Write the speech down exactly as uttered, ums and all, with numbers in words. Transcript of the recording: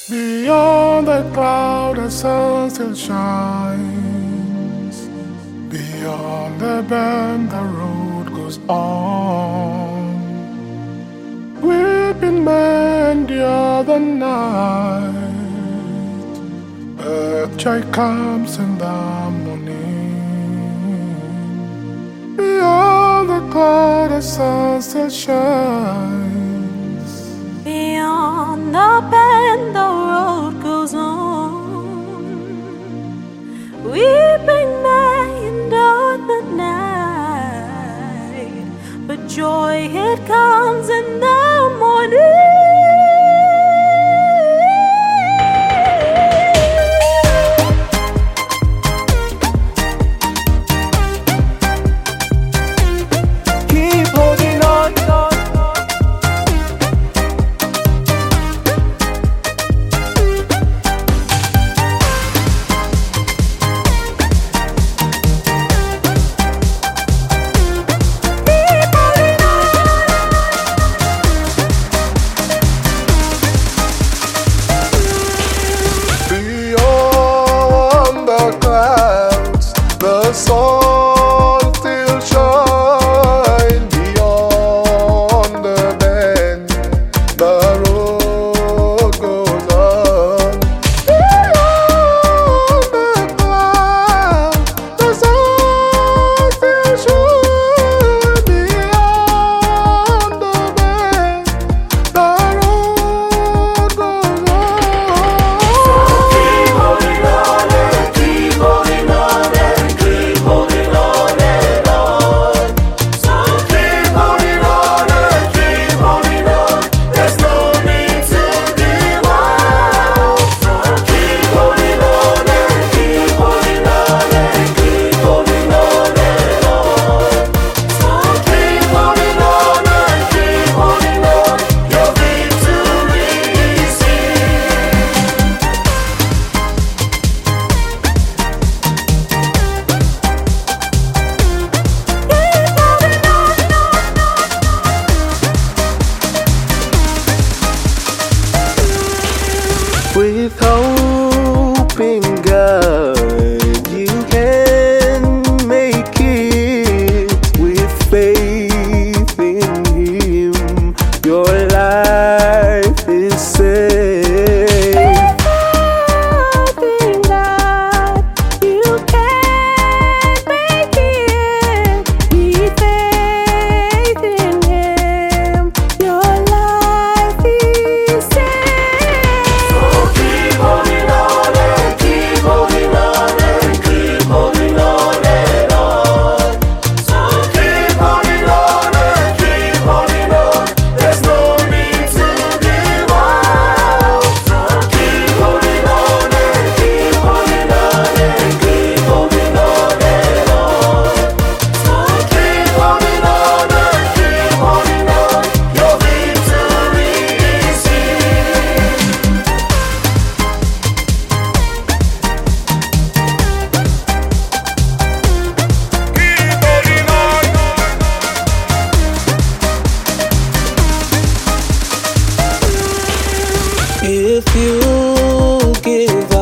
Beyond the cloud, the sun still shines. Beyond the bend, the road goes on. Weeping may endure the night, but joy comes in the morning. Beyond the cloud, the sun still shines. Beyond the bend, the road goes on. Weeping may endure the night, but joy it comes in the morning. The sun still shines. Beyond the bend, the road goes on. Beyond the cloud, the sun still shines. Beyond the bend, the road goes on. So keep holding on and keep holding on. With hope in God, you can make it. With faith in Him, your life is safe. With faith in God, you can make it. With faith in Him, your life is safe. If you give